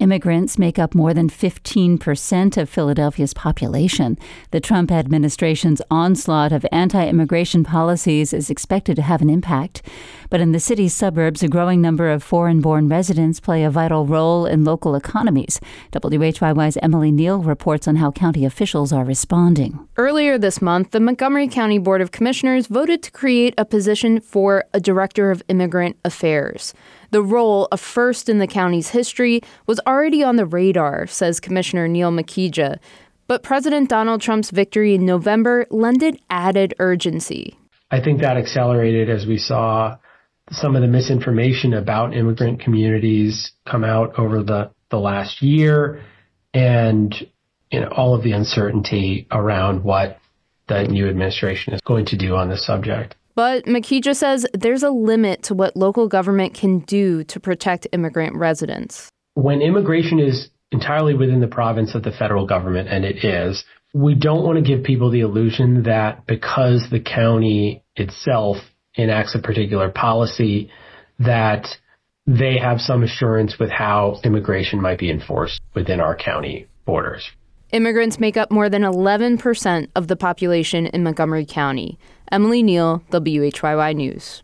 Immigrants make up more than 15% of Philadelphia's population. The Trump administration's onslaught of anti-immigration policies is expected to have an impact. But in the city's suburbs, a growing number of foreign-born residents play a vital role in local economies. WHYY's Emily Neal reports on how county officials are responding. Earlier this month, the Montgomery County Board of Commissioners voted to create a position for a Director of Immigrant Affairs. The role, a first in the county's history, was already on the radar, says Commissioner Neil Makija. But President Donald Trump's victory in November lended added urgency. I think that accelerated as we saw some of the misinformation about immigrant communities come out over the last year, and all of the uncertainty around what the new administration is going to do on this subject. But Makija says there's a limit to what local government can do to protect immigrant residents. When immigration is entirely within the province of the federal government, and it is, we don't want to give people the illusion that because the county itself enacts a particular policy, that they have some assurance with how immigration might be enforced within our county borders. Immigrants make up more than 11% of the population in Montgomery County. Emily Neal, WHYY News.